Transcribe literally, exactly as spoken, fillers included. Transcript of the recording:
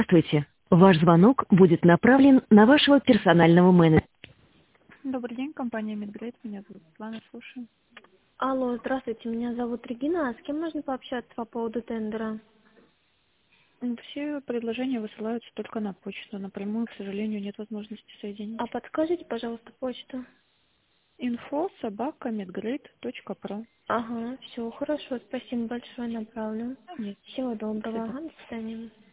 Здравствуйте. Ваш звонок будет направлен на вашего персонального менеджера. Добрый день, компания Медгрейд. Меня зовут Светлана, слушаю. Алло, здравствуйте, меня зовут Регина. А с кем можно пообщаться по поводу тендера? М, Все предложения высылаются только на почту. Напрямую, к сожалению, нет возможности соединить. А подскажите, пожалуйста, почту. Инфо собака медгрейд точка про. Ага, все, хорошо, спасибо большое, направлю. Нет, Всего до доброго, свидания. ага, до свидания.